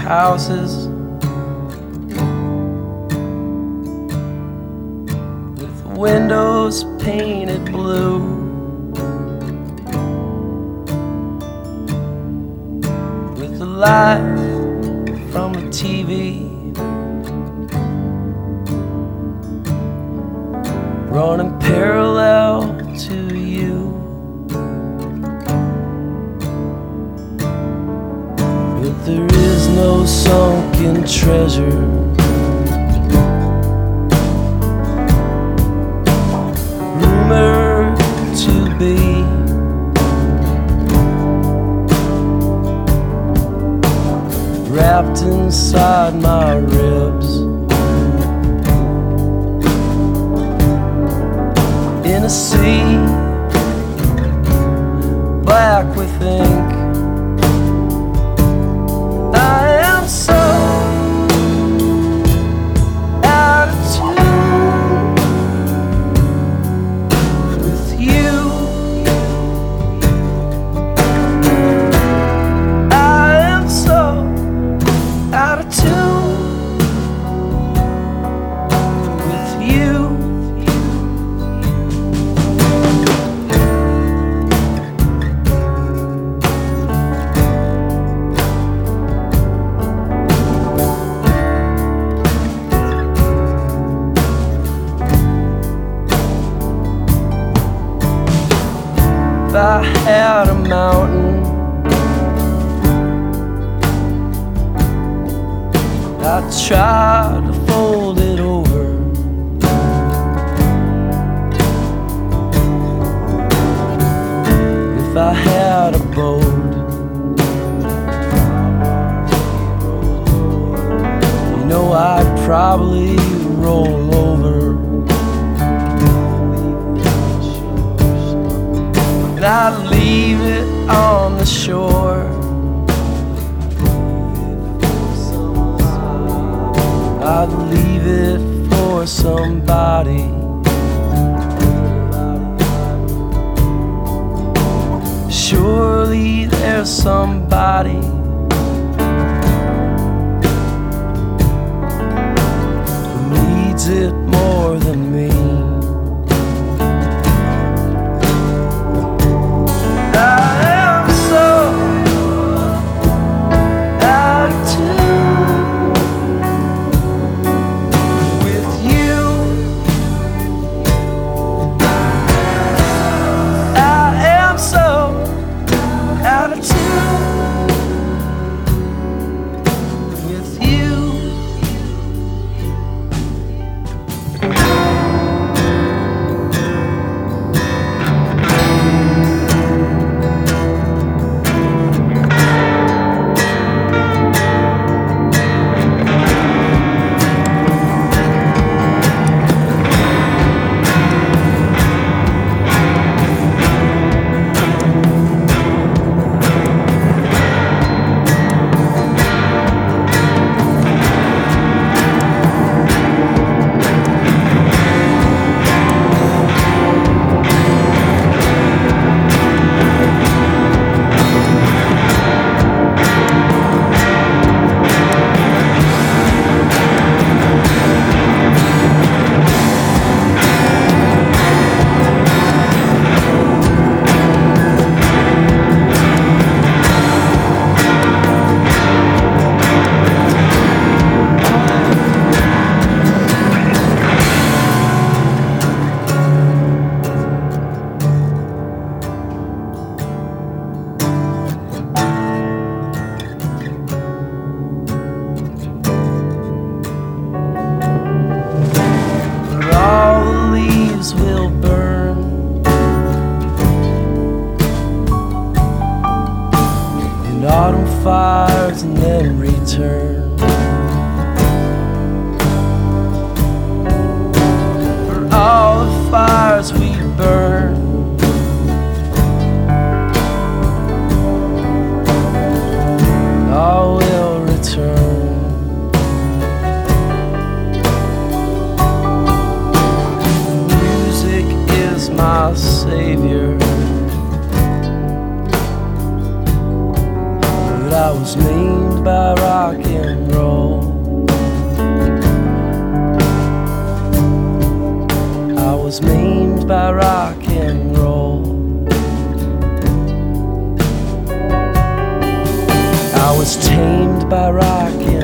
houses with windows painted blue, with the light from the TV running parallel to you. But there is no sunken treasure, rumored to be. Wrapped inside my ribs in a sea black with ink. I am so out of tune with you. I am so out of tune with you. If I had a mountain, I'd try to fold it over. If I had a boat, you know I'd probably roll over. And I'd leave it on the shore. I'd leave it for somebody. Surely there's somebody who needs it more than me. Will burn in autumn fires and then return. For all the fires we burn, all will return. My savior, but I was named by rock and was maimed by rock and roll. I was tamed by rock